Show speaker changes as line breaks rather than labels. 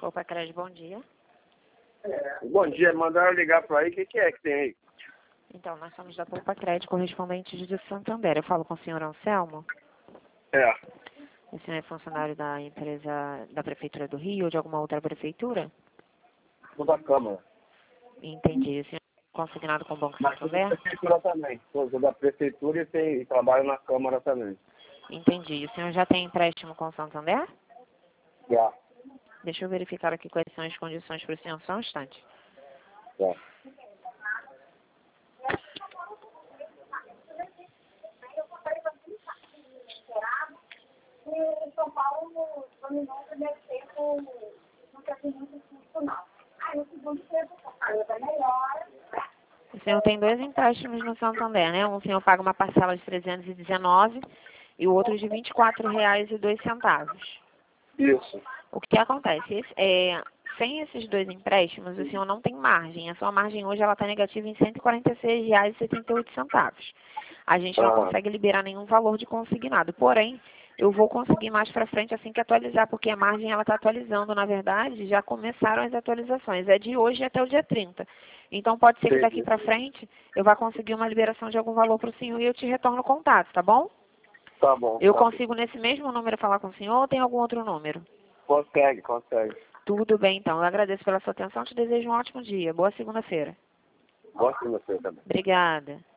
Poupa Crédito, bom dia.
Bom dia, mandaram ligar para aí, o que é que tem aí?
Então, nós somos da Poupa Crédito, correspondente de Santander. Eu falo com o senhor Anselmo.
É,
O senhor é funcionário da empresa da Prefeitura do Rio ou de alguma outra prefeitura?
sou da Câmara.
Entendi. O senhor é consignado com o Banco
Mas sou da
Santander?
Prefeitura também. Sou da Prefeitura e trabalho na Câmara também.
Entendi. O senhor já tem empréstimo com o Santander?
Já,
Deixa eu verificar aqui quais são as condições para o senhor, só um instante.
já.
Em São Paulo, no minuto, deve ter nunca tem muito custo, não. Aí, no segundo tempo, é melhor.
O senhor tem dois empréstimos no Santander, né? Um o senhor paga uma parcela de 319 e o outro de R$ 24,02.
Isso.
O que acontece? Sem esses dois empréstimos, o senhor não tem margem. A sua margem hoje ela está negativa em R$ 146,78. A gente não consegue liberar nenhum valor de consignado. Porém, eu vou conseguir mais para frente assim que atualizar, porque a margem ela está atualizando, na verdade, já começaram as atualizações. É de hoje até o dia 30. Então, pode ser que daqui para frente eu vá conseguir uma liberação de algum valor para o senhor e eu te retorno o contato, tá bom?
Tá bom.
Eu
tá
consigo nesse mesmo número falar com o senhor ou tem algum outro número?
bom. Consegue.
Tudo bem, então. Eu agradeço pela sua atenção. Te desejo um ótimo dia. Boa segunda-feira.
Gosto de você também.
Obrigada.